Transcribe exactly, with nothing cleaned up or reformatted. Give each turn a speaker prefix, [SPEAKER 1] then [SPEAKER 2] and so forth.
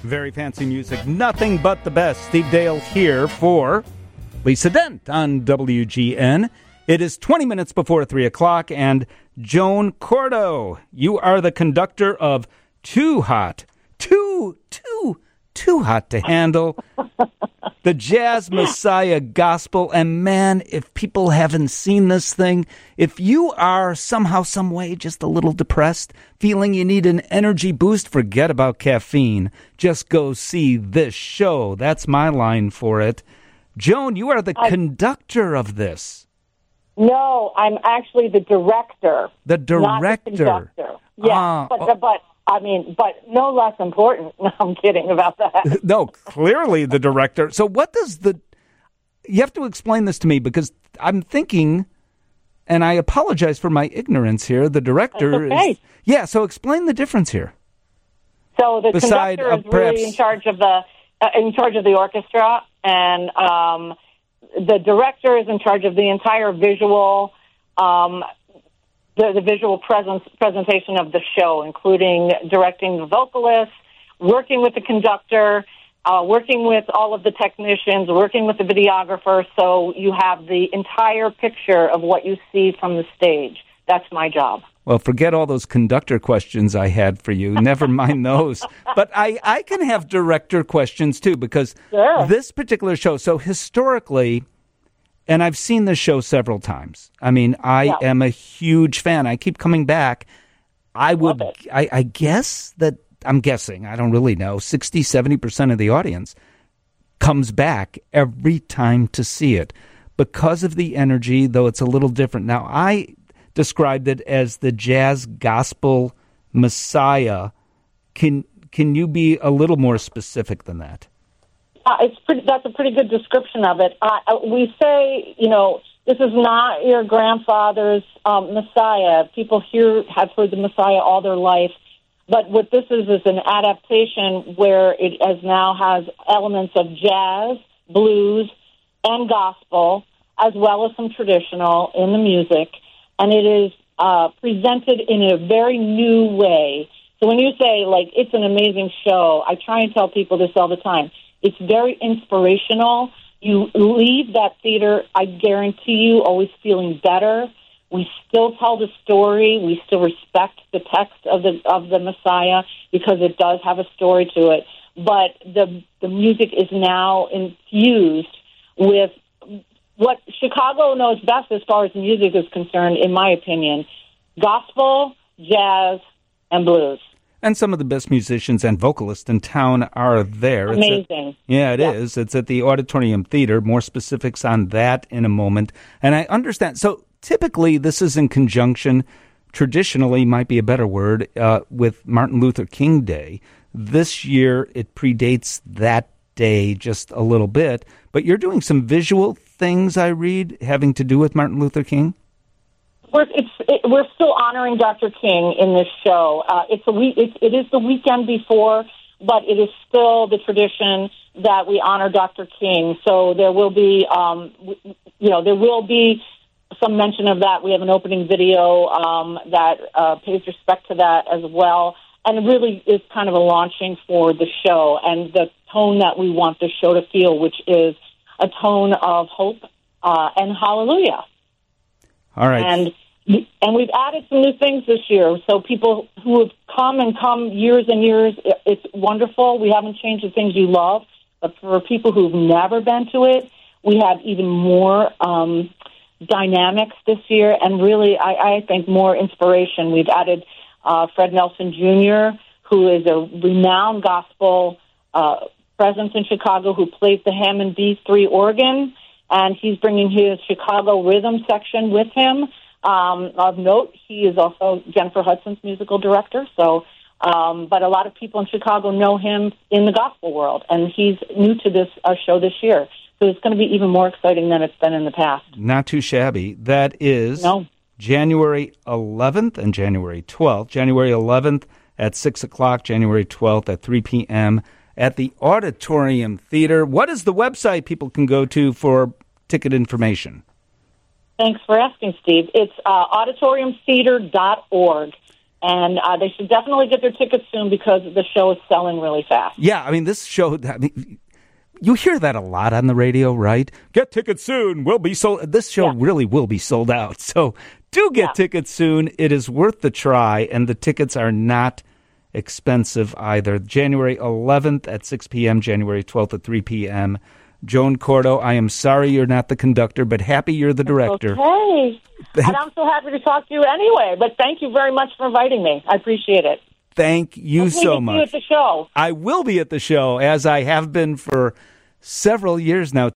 [SPEAKER 1] Very fancy music, nothing but the best. Steve Dale here for Lisa Dent on W G N. It is twenty minutes before three o'clock, and Joan Cordo, you are the conductor of Too Hot, Too, Too, Too Hot to Handle, the Jazz Messiah Gospel. And man, if people haven't seen this thing, if you are somehow, some way just a little depressed, feeling you need an energy boost, forget about caffeine. Just go see this show. That's my line for it. Joan, you are the I, conductor of this.
[SPEAKER 2] No, I'm actually the director.
[SPEAKER 1] The director.
[SPEAKER 2] Not the conductor. Yeah, uh, but, oh. but I mean, but no less important. No, I'm kidding about that.
[SPEAKER 1] No, clearly the director. So what does the... You have to explain this to me, because I'm thinking, and I apologize for my ignorance here, the director
[SPEAKER 2] okay.
[SPEAKER 1] is... Yeah, so explain the difference here.
[SPEAKER 2] So the
[SPEAKER 1] Beside,
[SPEAKER 2] conductor is
[SPEAKER 1] uh, perhaps,
[SPEAKER 2] really in charge of the uh, in charge of the orchestra, and um, the director is in charge of the entire visual um The, the visual presence, presentation of the show, including directing the vocalists, working with the conductor, uh, working with all of the technicians, working with the videographer, so you have the entire picture of what you see from the stage. That's my job.
[SPEAKER 1] Well, forget all those conductor questions I had for you. Never mind those. But I, I can have director questions, too, because
[SPEAKER 2] sure.
[SPEAKER 1] This particular show, so historically... And I've seen this show several times. I mean, I yeah. am a huge fan. I keep coming back. I would, I, I guess that, I'm guessing, I don't really know, sixty, seventy percent of the audience comes back every time to see it because of the energy, though it's a little different. Now, I described it as the jazz gospel messiah. Can, can you be a little more specific than that?
[SPEAKER 2] Uh, it's pretty, that's a pretty good description of it. Uh, we say, you know, this is not your grandfather's um, Messiah. People here have heard the Messiah all their life. But what this is is an adaptation where it has now has elements of jazz, blues, and gospel, as well as some traditional in the music. And it is uh, presented in a very new way. So when you say, like, it's an amazing show, I try and tell people this all the time. It's very inspirational. You leave that theater, I guarantee you, always feeling better. We still tell the story. We still respect the text of the of the Messiah because it does have a story to it. But the the music is now infused with what Chicago knows best as far as music is concerned, in my opinion: gospel, jazz, and blues.
[SPEAKER 1] And some of the best musicians and vocalists in town are there.
[SPEAKER 2] Amazing.
[SPEAKER 1] It's at, yeah, it yeah. is. It's at the Auditorium Theater. More specifics on that in a moment. And I understand. So typically this is in conjunction, traditionally might be a better word, uh, with Martin Luther King Day. This year it predates that day just a little bit. But you're doing some visual things, I read, having to do with Martin Luther King?
[SPEAKER 2] We're, it's, it, we're still honoring Doctor King in this show. Uh, it's a week, it, it is the weekend before, but it is still the tradition that we honor Doctor King. So there will be, um, you know, there will be some mention of that. We have an opening video um, that uh, pays respect to that as well, and it really is kind of a launching for the show and the tone that we want the show to feel, which is a tone of hope uh, and hallelujah.
[SPEAKER 1] All right.
[SPEAKER 2] And and we've added some new things this year. So people who have come and come years and years, it's wonderful. We haven't changed the things you love. But for people who've never been to it, we have even more um, dynamics this year and really, I, I think, more inspiration. We've added uh, Fred Nelson Junior, who is a renowned gospel uh, presence in Chicago, who plays the Hammond B three organ. And he's bringing his Chicago rhythm section with him. Um, of note, he is also Jennifer Hudson's musical director. So, um, but a lot of people in Chicago know him in the gospel world, and he's new to this uh, show this year. So it's going to be even more exciting than it's been in the past.
[SPEAKER 1] Not too shabby. That is
[SPEAKER 2] no.
[SPEAKER 1] January eleventh and January twelfth. January eleventh at six o'clock, January twelfth at three p.m. at the Auditorium Theater. What is the website people can go to for ticket information?
[SPEAKER 2] Thanks for asking, Steve. It's uh, auditorium theater dot org. And uh, they should definitely get their tickets soon because the show is selling really fast.
[SPEAKER 1] Yeah, I mean, this show, I mean, you hear that a lot on the radio, right? Get tickets soon. We'll be sold. This show yeah. really will be sold out. So do get yeah. tickets soon. It is worth the try, and the tickets are not expensive either. January eleventh at six p.m., January twelfth at three p.m. Joan Cordo, I am sorry you're not the conductor, but happy you're the director.
[SPEAKER 2] Okay. And I'm so happy to talk to you anyway. But thank you very much for inviting me. I appreciate it.
[SPEAKER 1] Thank you
[SPEAKER 2] Hopefully
[SPEAKER 1] so
[SPEAKER 2] see
[SPEAKER 1] much.
[SPEAKER 2] you at the show.
[SPEAKER 1] I will be at the show, as I have been for several years now.